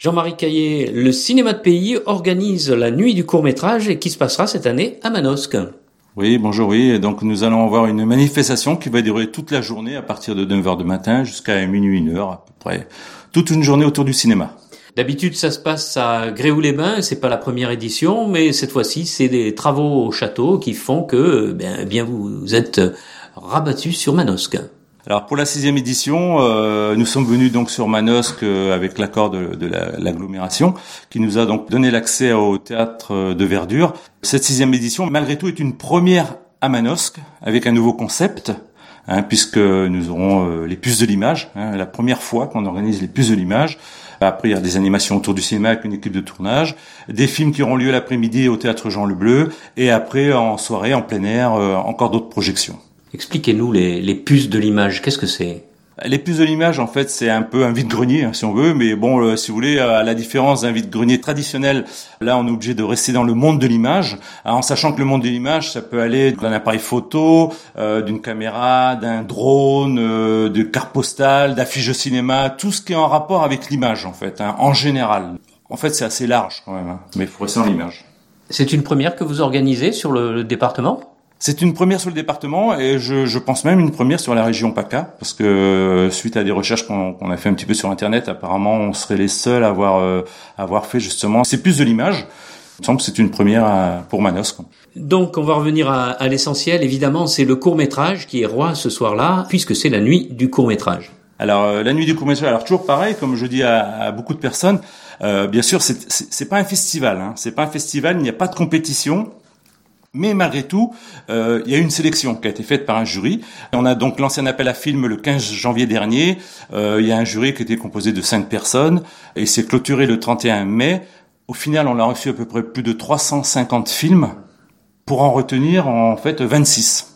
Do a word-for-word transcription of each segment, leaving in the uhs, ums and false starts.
Jean-Marie Caillé, le cinéma de pays organise la nuit du court-métrage et qui se passera cette année à Manosque. Oui, bonjour, oui. Donc nous allons avoir une manifestation qui va durer toute la journée à partir de neuf heures du matin jusqu'à minuit, une heure à peu près. Toute une journée autour du cinéma. D'habitude, ça se passe à Gréoux-les-Bains, c'est pas la première édition, mais cette fois-ci, c'est des travaux au château qui font que, bien, bien vous êtes rabattus sur Manosque. Alors pour la sixième édition, euh, nous sommes venus donc sur Manosque euh, avec l'accord de, de la, l'agglomération qui nous a donc donné l'accès au théâtre de Verdure. Cette sixième édition, malgré tout, est une première à Manosque avec un nouveau concept, hein, puisque nous aurons euh, les puces de l'image, hein, la première fois qu'on organise les puces de l'image. Après, il y a des animations autour du cinéma avec une équipe de tournage, des films qui auront lieu l'après-midi au théâtre Jean Le Bleu, et après en soirée, en plein air, euh, encore d'autres projections. Expliquez-nous les, les puces de l'image, qu'est-ce que c'est ? Les puces de l'image, en fait, c'est un peu un vide-grenier, hein, si on veut, mais bon, euh, si vous voulez, à la différence d'un vide-grenier traditionnel, là, on est obligé de rester dans le monde de l'image, hein, en sachant que le monde de l'image, ça peut aller d'un appareil photo, euh, d'une caméra, d'un drone, euh, de carte postale, d'affiches de cinéma, tout ce qui est en rapport avec l'image, en fait, hein, en général. En fait, c'est assez large, quand même, hein, mais il faut rester dans l'image. C'est une première que vous organisez sur le, le département ? C'est une première sur le département et je, je pense même une première sur la région PACA parce que suite à des recherches qu'on, qu'on a fait un petit peu sur Internet, apparemment on serait les seuls à avoir, euh, à avoir fait justement ces puces de l'image. Il me semble que c'est une première à, pour Manosque. Donc on va revenir à, à l'essentiel. Évidemment, c'est le court-métrage qui est roi ce soir-là puisque c'est la nuit du court-métrage. Alors euh, la nuit du court-métrage, alors toujours pareil, comme je dis à, à beaucoup de personnes, euh, bien sûr c'est, c'est, c'est pas un festival, hein, c'est pas un festival, il n'y a pas de compétition. Mais malgré tout, euh, il y a une sélection qui a été faite par un jury. On a donc lancé un appel à film le quinze janvier dernier. Euh, il y a un jury qui était composé de cinq personnes et c'est clôturé le trente et un mai. Au final, on a reçu à peu près plus de trois cent cinquante films pour en retenir en fait vingt-six.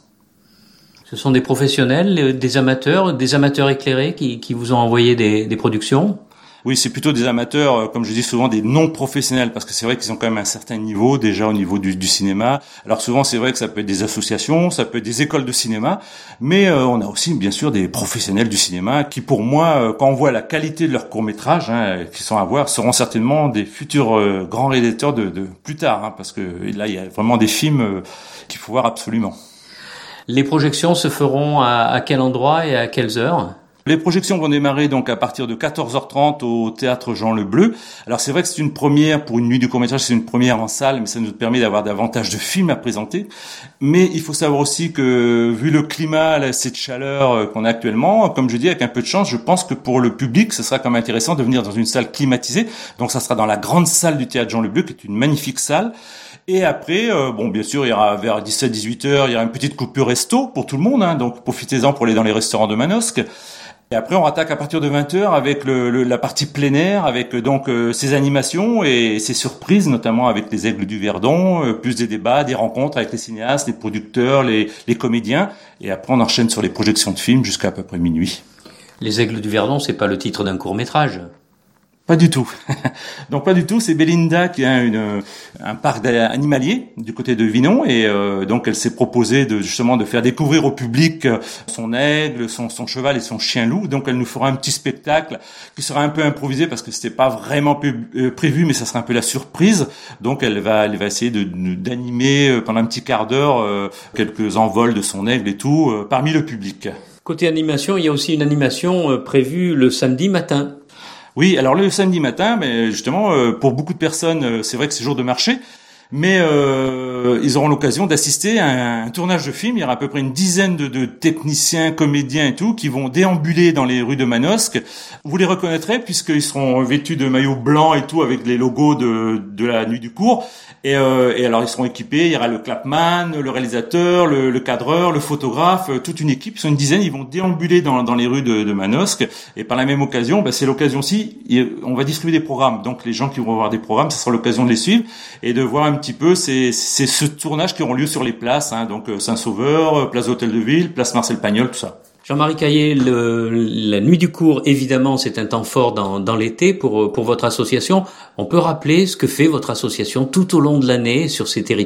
Ce sont des professionnels, des amateurs, des amateurs éclairés qui, qui vous ont envoyé des, des productions ? Oui, c'est plutôt des amateurs, comme je dis souvent, des non-professionnels, parce que c'est vrai qu'ils ont quand même un certain niveau, déjà au niveau du, du cinéma. Alors souvent, c'est vrai que ça peut être des associations, ça peut être des écoles de cinéma, mais euh, on a aussi, bien sûr, des professionnels du cinéma qui, pour moi, euh, quand on voit la qualité de leurs courts-métrages, hein, qui sont à voir, seront certainement des futurs euh, grands réalisateurs de, de plus tard, hein, parce que là, il y a vraiment des films euh, qu'il faut voir absolument. Les projections se feront à, à quel endroit et à quelles heures ? Les projections vont démarrer donc à partir de quatorze heures trente au théâtre Jean Le Bleu. Alors c'est vrai que c'est une première pour une nuit du court-métrage, c'est une première en salle, mais ça nous permet d'avoir davantage de films à présenter. Mais il faut savoir aussi que vu le climat, cette chaleur qu'on a actuellement, comme je dis, avec un peu de chance, je pense que pour le public, ce sera quand même intéressant de venir dans une salle climatisée. Donc ça sera dans la grande salle du théâtre Jean Le Bleu, qui est une magnifique salle. Et après, euh, bon, bien sûr, il y aura vers dix-sept à dix-huit heures, il y aura une petite coupure resto pour tout le monde, hein, donc profitez-en pour aller dans les restaurants de Manosque. Et après, on rattaque à partir de vingt heures avec le, le, la partie plein air, avec donc euh, ces animations et ces surprises, notamment avec les Aigles du Verdon, euh, plus des débats, des rencontres avec les cinéastes, les producteurs, les, les comédiens. Et après, on enchaîne sur les projections de films jusqu'à à peu près minuit. Les Aigles du Verdon, c'est pas le titre d'un court-métrage. Pas du tout. Donc pas du tout. C'est Belinda qui a une, un parc animalier du côté de Vinon et euh, donc elle s'est proposée de justement de faire découvrir au public son aigle, son, son cheval et son chien loup. Donc elle nous fera un petit spectacle qui sera un peu improvisé parce que c'était pas vraiment prévu, mais ça sera un peu la surprise. Donc elle va, elle va essayer de, d'animer pendant un petit quart d'heure euh, quelques envols de son aigle et tout euh, parmi le public. Côté animation, il y a aussi une animation euh, prévue le samedi matin. Oui, alors le samedi matin, mais justement, euh, pour beaucoup de personnes, euh, c'est vrai que c'est jour de marché, mais euh, ils auront l'occasion d'assister à un, un tournage de film. Il y aura à peu près une dizaine de, de techniciens, comédiens et tout, qui vont déambuler dans les rues de Manosque. Vous les reconnaîtrez puisqu'ils seront vêtus de maillots blancs et tout, avec les logos de, de la nuit du cours. Et, euh, et alors ils seront équipés, il y aura le clapman, le réalisateur, le, le cadreur, le photographe, euh, toute une équipe, ils sont une dizaine, ils vont déambuler dans, dans les rues de, de Manosque. Et par la même occasion, bah, c'est l'occasion aussi, on va distribuer des programmes. Donc les gens qui vont avoir des programmes, ce sera l'occasion de les suivre et de voir un petit peu ces, ces, ce tournage qui auront lieu sur les places, hein, donc Saint-Sauveur, place Hôtel de Ville, place Marcel Pagnol, tout ça. Jean-Marie Caillé, le, la nuit du cours, évidemment, c'est un temps fort dans, dans l'été pour, pour votre association. On peut rappeler ce que fait votre association tout au long de l'année sur ces territoires ?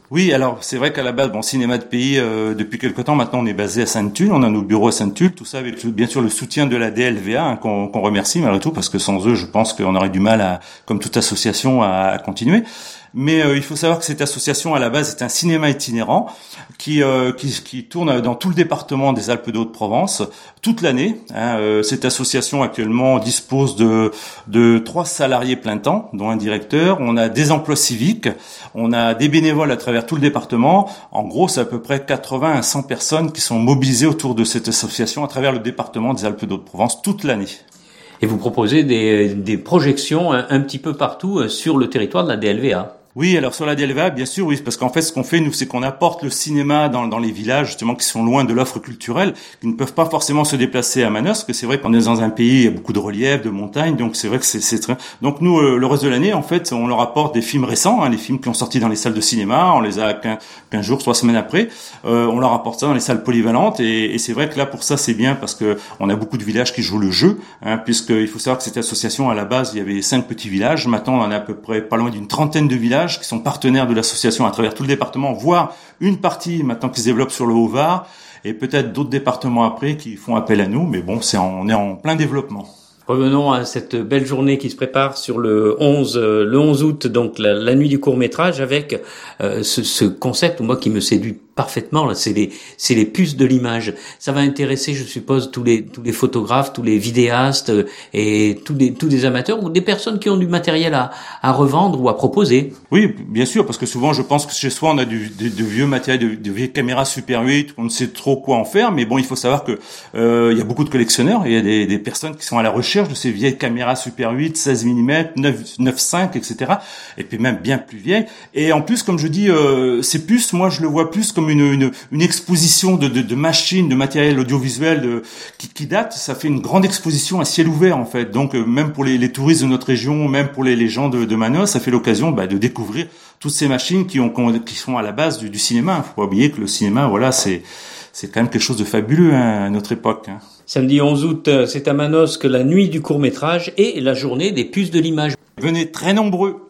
Oui, alors c'est vrai qu'à la base, bon, cinéma de pays, euh, depuis quelque temps maintenant, on est basé à Sainte-Tulle, on a nos bureaux à Sainte-Tulle, tout ça avec bien sûr le soutien de la D L V A, hein, qu'on, qu'on remercie malgré tout, parce que sans eux, je pense qu'on aurait du mal à, comme toute association, à, à continuer. Mais euh, il faut savoir que cette association, à la base, est un cinéma itinérant qui, euh, qui, qui tourne dans tout le département des Alpes de Haute-Provence toute l'année. Hein. Euh, cette association actuellement dispose de, de trois salariés plein temps, dont un directeur. On a des emplois civiques, on a des bénévoles à travers tout le département. En gros, c'est à peu près quatre-vingts à cent personnes qui sont mobilisées autour de cette association à travers le département des Alpes de Haute-Provence toute l'année. Et vous proposez des, des projections un, un petit peu partout sur le territoire de la D L V A. Oui, alors sur la D L V A, bien sûr, oui, parce qu'en fait, ce qu'on fait, nous, c'est qu'on apporte le cinéma dans, dans les villages, justement, qui sont loin de l'offre culturelle, qui ne peuvent pas forcément se déplacer à Manosque, parce que c'est vrai qu'on est dans un pays, il y a beaucoup de relief, de montagnes, donc c'est vrai que c'est, c'est très... Donc nous, euh, le reste de l'année, en fait, on leur apporte des films récents, hein, les films qui ont sorti dans les salles de cinéma, on les a quinze, quinze jours, trois semaines après, euh, on leur apporte ça dans les salles polyvalentes, et, et c'est vrai que là, pour ça, c'est bien, parce que on a beaucoup de villages qui jouent le jeu, hein, puisqu'il faut savoir que cette association, à la base, il y avait cinq petits villages, maintenant, on en a à peu près pas loin d'une trentaine de villages qui sont partenaires de l'association à travers tout le département, voire une partie maintenant qui se développe sur le Haut-Var, et peut-être d'autres départements après qui font appel à nous, mais bon, c'est en, on est en plein développement. Revenons à cette belle journée qui se prépare sur le onze, le onze août, donc la, la nuit du court-métrage, avec euh, ce, ce concept, moi, qui me séduit parfaitement, là, c'est les, c'est les puces de l'image. Ça va intéresser, je suppose, tous les, tous les photographes, tous les vidéastes et tous les, tous les amateurs ou des personnes qui ont du matériel à, à revendre ou à proposer. Oui, bien sûr, parce que souvent, je pense que chez soi, on a du, de, de vieux matériel, de, de vieilles caméras Super huit, on ne sait trop quoi en faire, mais bon, il faut savoir que euh, il y a beaucoup de collectionneurs et il y a des, des personnes qui sont à la recherche de ces vieilles caméras Super huit, seize millimètres, neuf, neuf cinq, et cetera. Et puis même bien plus vieilles. Et en plus, comme je dis, euh, ces puces, moi, je le vois plus comme une, une, une exposition de, de, de machines, de matériel audiovisuel de, qui, qui date. Ça fait une grande exposition à ciel ouvert, en fait. Donc, euh, même pour les, les touristes de notre région, même pour les, les gens de, de Manosque, ça fait l'occasion bah, de découvrir toutes ces machines qui, ont, qui sont à la base du, du cinéma. Faut pas oublier que le cinéma, voilà, c'est, c'est quand même quelque chose de fabuleux hein, à notre époque. Hein. Samedi onze août, c'est à Manosque la nuit du court-métrage et la journée des puces de l'image. Venez très nombreux.